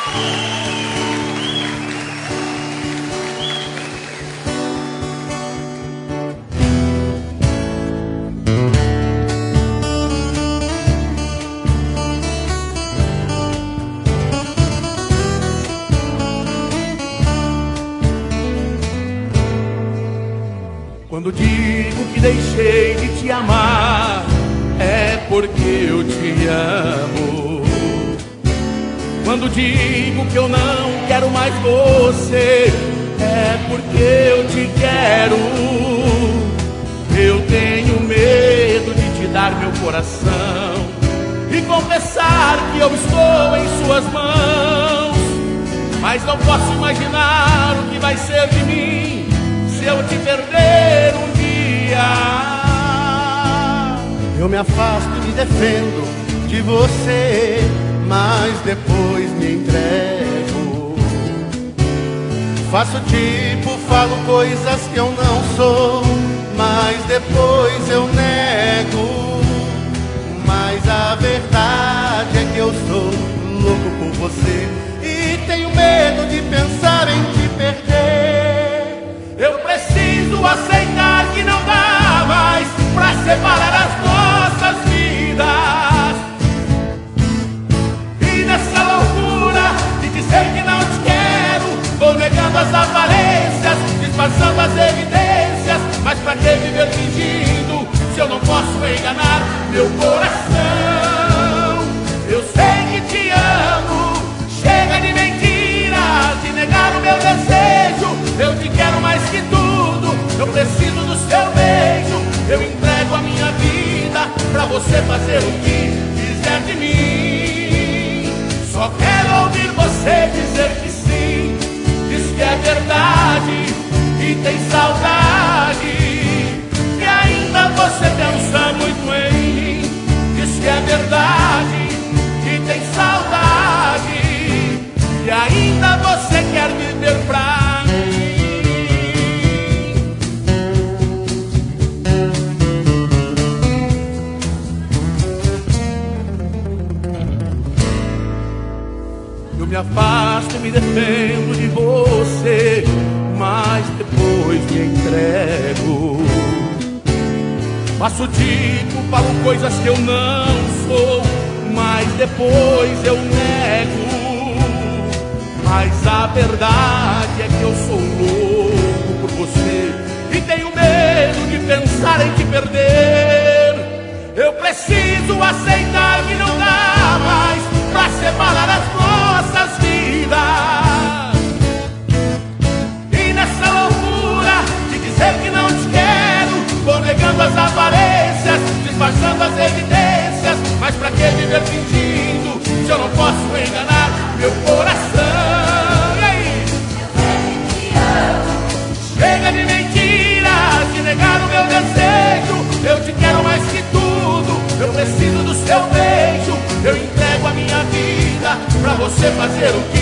Quando digo que deixei de te amar, é porque eu te amo. Quando digo que eu não quero mais você, é porque eu te quero. Eu tenho medo de te dar meu coração e confessar que eu estou em suas mãos, mas não posso imaginar o que vai ser de mim se eu te perder um dia. Eu me afasto e me defendo de você, mas depois me entrego. Faço tipo, falo coisas que eu não sou, mas depois eu nego. Mas a verdade é que eu sou louco por você e tenho medo de pensar em te perder. Eu preciso aceitar que não dá mais pra separar as nossas vidas. E nessa loucura de dizer que não te quero, vou negando as aparências, disfarçando as evidências. Mas pra que viver fingindo se eu não posso enganar meu coração? Eu sei que te amo, chega de mentiras, de negar o meu desejo. Eu te quero mais que tudo, eu preciso do seu beijo. Eu entrego a minha vida pra você fazer o que quiser de mim. Só quero ouvir você dizer que sim, diz que é verdade e tem saudade, que ainda você pensa muito em mim. Diz que é verdade e tem saudade, e ainda você quer viver pra mim. Eu me afasto e me defendo de você, mas depois me entrego. Faço tipo, falo coisas que eu não sou, mas depois eu nego. Mas a verdade é que eu sou louco por você e tenho medo de pensar em te perder. Eu preciso aceitar que não dá mais pra separar as nossas vidas. E nessa loucura de dizer que não te quero, vou negando as aparências, disfarçando as evidências. Mas pra que viver fingindo se eu não posso enganar meu coração? E aí? Eu sei que te amo. Chega de mentiras, de negar o meu desejo. Eu te quero mais que tudo, eu preciso do seu beijo. Eu entrego a minha vida pra você fazer o que